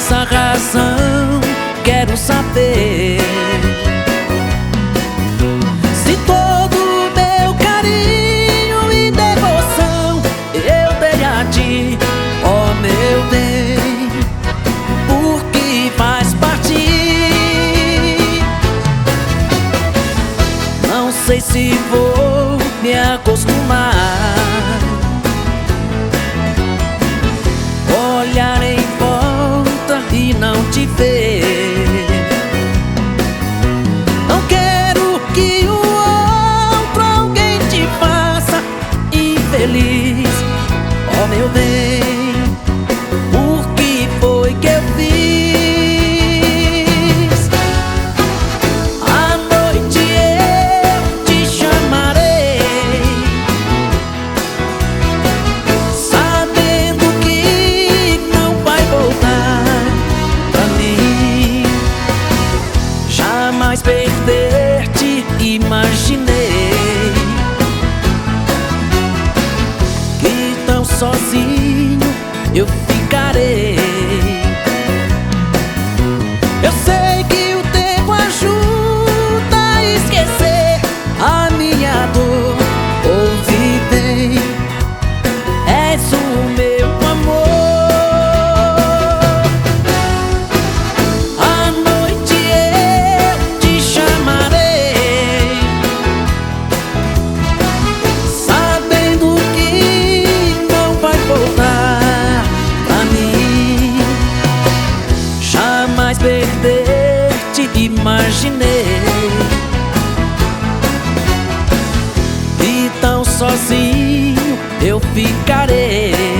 essa razão quero saber se todo meu carinho e devoção eu dei a ti, ó meu bem, porque faz parte. Não sei se vou me acostumar, olhar em volta e não te ver. Não quero que o outro alguém te faça infeliz, ó meu bem, por que foi que eu fiz? À noite eu te chamarei, sabendo que não vai voltar pra mim. Jamais perder-te imaginei, que tão sozinho eu ficarei. Eu sei que o tempo ajuda a esquecer a minha dor. Ouve bem, és o meu amor. À noite eu te chamarei, sabendo que não vai voltar pra mim. Jamais perder-te imaginei, e tão sozinho eu ficarei.